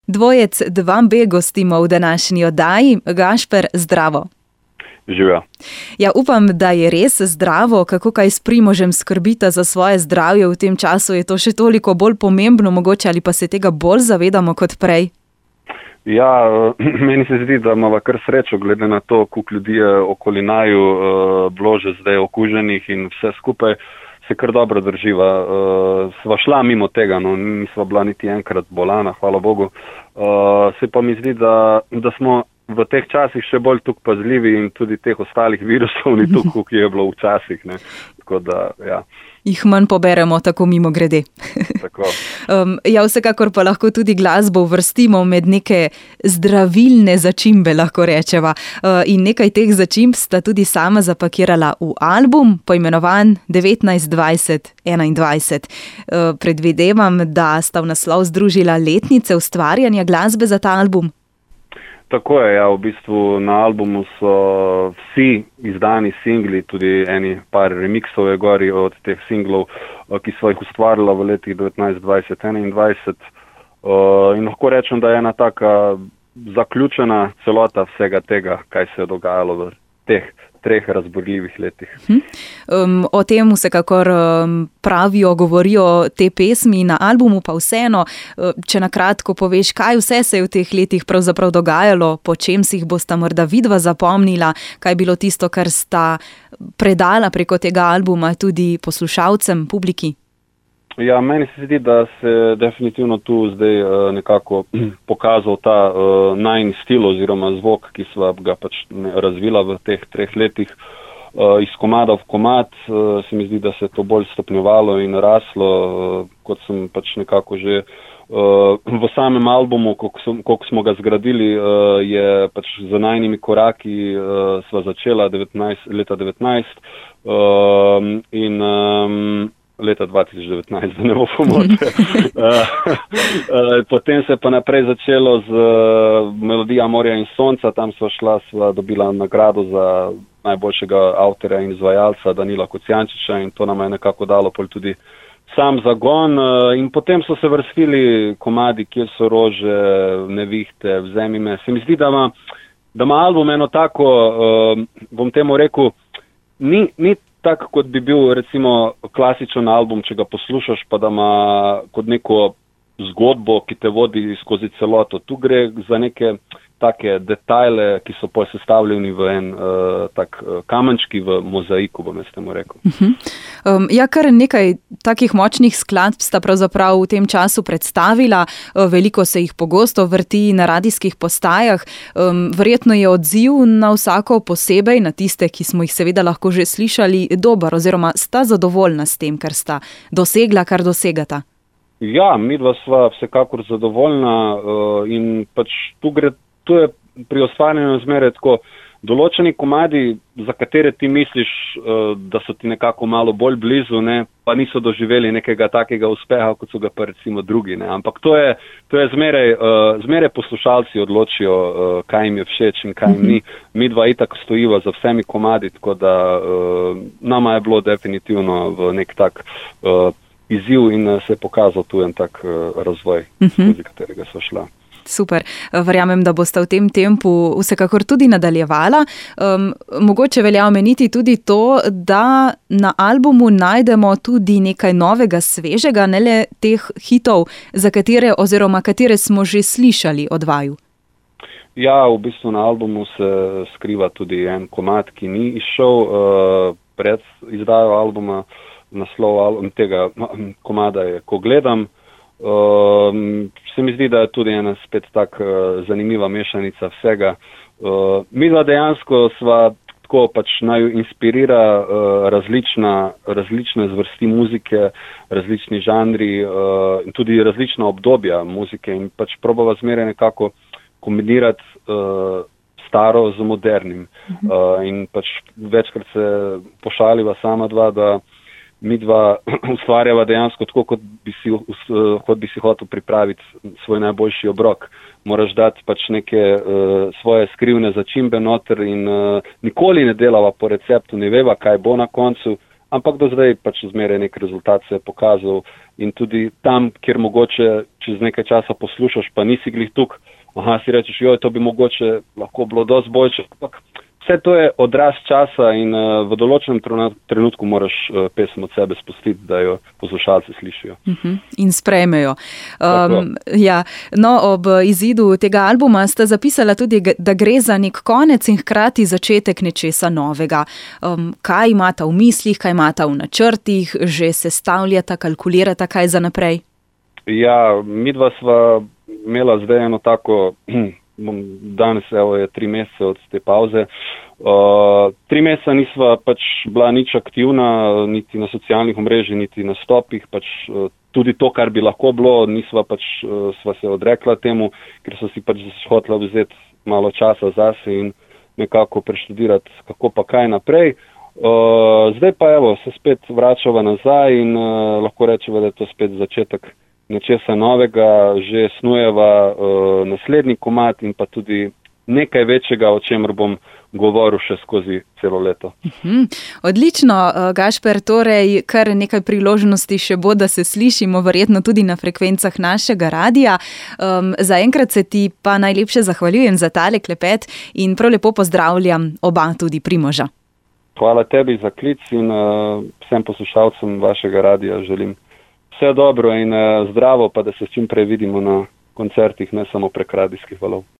Dvojec 2B gostimo v današnji oddaji. Gašper, zdravo. Živijo. Ja, upam, da je res zdravo. Kako kaj s Primožem skrbita za svoje zdravje v tem času? Je to še toliko bolj pomembno mogoče ali pa se tega bolj zavedamo kot prej? Ja, meni se zdi, da imamo kar srečo, glede na to, koliko ljudi je okoli naju bilo že zdaj okuženih in vse skupaj se kar dobro drživa. Sva šla mimo tega, no, nisva bila niti enkrat bolana, hvala Bogu. Se pa mi zdi, da smo v teh časih še bolj tukaj pazljivi in tudi teh ostalih virusov ni tukaj, ki je bilo včasih. Ne. Tako da, ja. Jih manj poberemo tako mimo grede. Tako. Ja, vsekakor pa lahko tudi glasbo uvrstimo med neke zdravilne začimbe, lahko rečeva. In nekaj teh začimb sta tudi sama zapakirala v album, poimenovan 19-20-21. Predvidevam, da sta v naslov združila letnice ustvarjanja glasbe za ta album. Tako je, ja, v bistvu na albumu so vsi izdani singli, tudi par remiksov je gori od teh singlov, ki so jih ustvarila v letih 19, 20, 21. In lahko rečem, da je ena taka zaključena celota vsega tega, kaj se je dogajalo v teh 3 razburljivih letih. O tem vsekakor pravijo, govorijo te pesmi na albumu, pa vseeno, če na kratko poveš, kaj vse se je v teh letih pravzaprav dogajalo, po čem si jih bosta morda vidva zapomnila, kaj je bilo tisto, kar sta predala preko tega albuma tudi poslušalcem, publiki? Ja, meni se zdi, da se definitivno tu zdaj nekako pokazal ta najin stil oziroma zvok, ki sva ga pač razvila v teh 3 letih. Iz komada v komad se mi zdi, da se je to bolj stopnjevalo in raslo, kot sem pač nekako že v samem albumu, koliko smo ga zgradili, je pač z najnimi koraki sva začela leta 19 in leta 2019, da ne bo pomoče. Potem se je pa naprej začelo z Melodija morja in sonca, tam sva dobila nagrado za najboljšega avtorja in izvajalca Danila Kocijančiča in to nam je nekako dalo pol tudi sam zagon. In potem so se vrstili komadi, Kje so rože, Nevihte, Vzemi me. Se mi zdi, da ima album eno tako, bom temu rekel, ni tak, kot bi bil recimo klasičen album, če ga poslušaš, pa da ima kot neko zgodbo, ki te vodi skozi celoto. Tu gre za neke take detajle, ki so sestavljeni v en tak kamenčki v mozaiku, bom jaz temu rekel. Ja, kar nekaj takih močnih skladb sta pravzaprav v tem času predstavila. Veliko se jih pogosto vrti na radijskih postajah. Verjetno je odziv na vsako posebej, na tiste, ki smo jih seveda lahko že slišali, dober oziroma sta zadovoljna s tem, kar sta dosegla, kar dosegata. Ja, midva sva vsekakor zadovoljna in pač tu je pri ustvarjanju zmeraj tako določeni komadi, za katere ti misliš, da so ti nekako malo bolj blizu, ne, pa niso doživeli nekega takega uspeha, kot so ga pa recimo drugi. Ne. Ampak to je zmeraj poslušalci odločijo, kaj jim je všeč in kaj jim ni. Midva itak stojiva za vsemi komadi, tako da nama je bilo definitivno v nek tak izziv in se je pokazal tu en tak razvoj, skozi katerega so šla. Super. Verjamem, da boste v tem tempu vsekakor tudi nadaljevala. Mogoče velja omeniti tudi to, da na albumu najdemo tudi nekaj novega, svežega, ne le teh hitov, za katere smo že slišali od vaju. Ja, v bistvu na albumu se skriva tudi en komad, ki ni izšel pred izdajo albuma. Naslov tega komada je Ko gledam. Se mi zdi, da je tudi ena spet tak zanimiva mešanica vsega. Midva dejansko sva tako pač naju inspirira različne zvrsti muzike, različni žanri in tudi različna obdobja muzike in pač probava zmeraj nekako kombinirati staro z modernim. In pač večkrat se pošaliva sama dva, da midva ustvarjava dejansko tako, kot bi si hotel pripraviti svoj najboljši obrok. Moraš dati pač neke svoje skrivne začimbe noter in nikoli ne delava po receptu, ne veva, kaj bo na koncu, ampak do zdaj pač zmeraj nek rezultat se je pokazal in tudi tam, kjer mogoče čez nekaj časa poslušaš, pa nisi glih tuk, si rečeš, joj, to bi mogoče lahko bilo dosti boljše, ampak vse to je odraz časa in v določenem trenutku moraš pesem od sebe spustiti, da jo poslušalci slišijo. In sprejmejo. Ja. No, ob izidu tega albuma sta zapisala tudi, da gre za nek konec in hkrati začetek nečesa novega. Kaj imata v mislih, kaj imata v načrtih, že sestavljata, kalkulirata kaj za naprej? Ja, midva sva imela zdaj eno tako... Danes je 3 mesece od te pauze. 3 mesece nisva pač bila nič aktivna, niti na socialnih omrežjih, niti na stopih, pač tudi to, kar bi lahko bilo, sva se odrekla temu, ker so si pač hotela vzeti malo časa zase in nekako preštudirati, kako pa kaj naprej. Zdaj pa se spet vračava nazaj in lahko rečeva, da je to spet začetek nečesa novega, že snujeva naslednji komad in pa tudi nekaj večjega, o čemer bom govoril še skozi celo leto. Odlično, Gašper, torej kar nekaj priložnosti še bo, da se slišimo, verjetno tudi na frekvencah našega radia. Zaenkrat se ti pa najlepše zahvaljujem za tale klepet in prav lepo pozdravljam oba, tudi Primoža. Hvala tebi za klic in vsem poslušalcem vašega radia želim vse dobro in zdravo, pa da se čim prej vidimo na koncertih, ne samo prek radijskih valov.